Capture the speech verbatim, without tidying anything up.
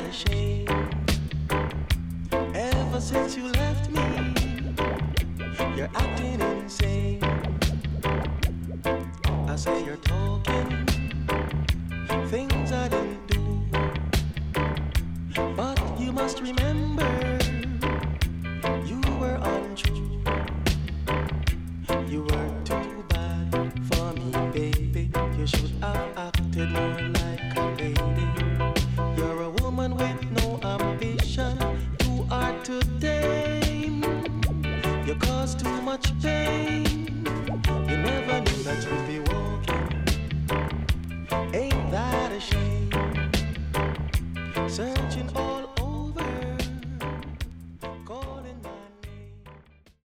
that a shame? Ever since you left me, you're acting insane. I say you're talking things I didn't do, but you must remember you were untrue. You were too bad for me, baby. You should have acted more like a lady. You're a woman with no ambition, too hard to tame. You cause too much pain. You never knew that you'd be walking. Ain't that a shame? Searching all